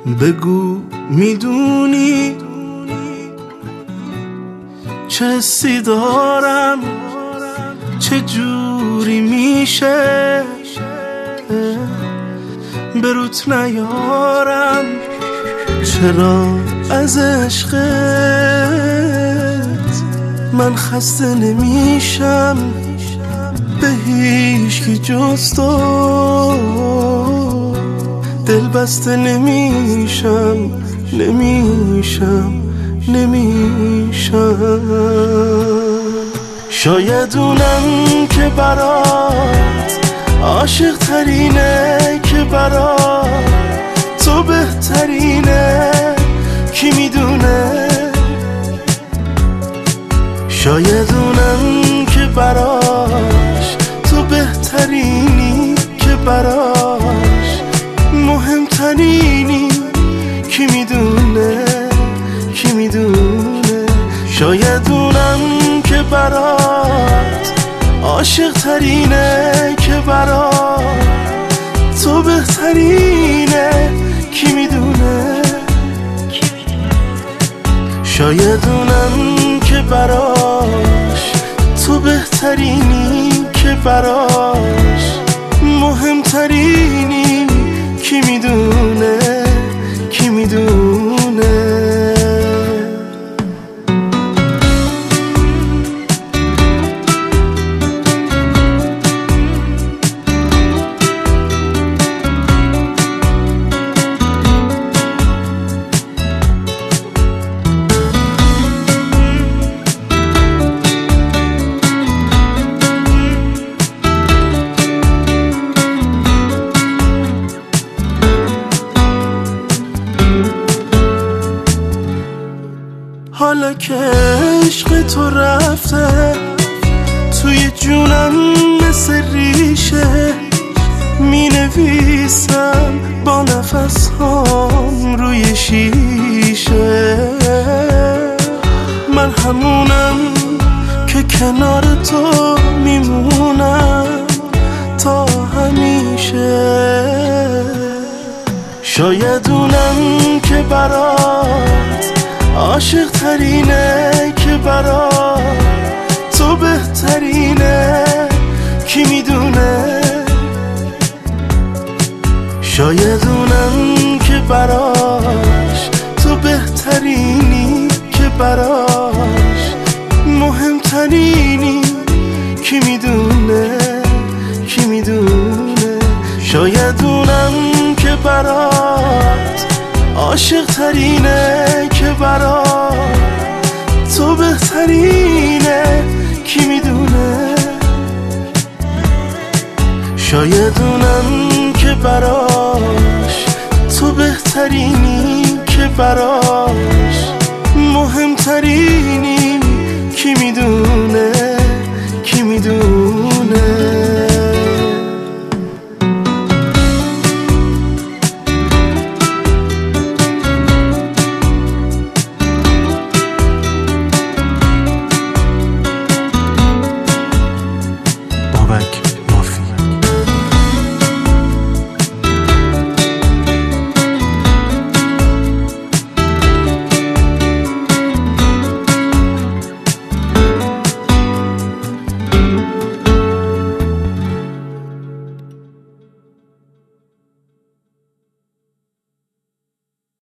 بگو میدونی چه حسی دارم، چه جوری میشه بروت نیارم، چرا از عشقت من خسته نمیشم، به هیچکی جز تو دل بسته نمیشم. شاید اونم که برات عاشق ترینه، که برات تو بهترینه، کی میدونه. شاید اونم که براش تو بهترینی، که براش مهمترینی، کی میدونه. شاید اونم که برات عاشق ترینه، که برات تو بهترینه، کی میدونه. شاید اونم که براش تو بهترینی، که براش مهمترینی، کی میدونه. حالا که عشق تو رفته توی جونم مثل ریشه، می نویسم با نفس هام روی شیشه. من همونم که کنار تو میمونم تا همیشه. شاید اونم که برات عاشق ترینه، که برات تو بهترینه، کی میدونه. شاید اونم که براش تو بهترینی، که براش مهمترینی، کی میدونه. شاید اونم که برات عاشق ترینه، که برات تو بهترینه، کی میدونه. شاید اونم که براش تو بهترینی، که براش مهمترینی، کی میدونه.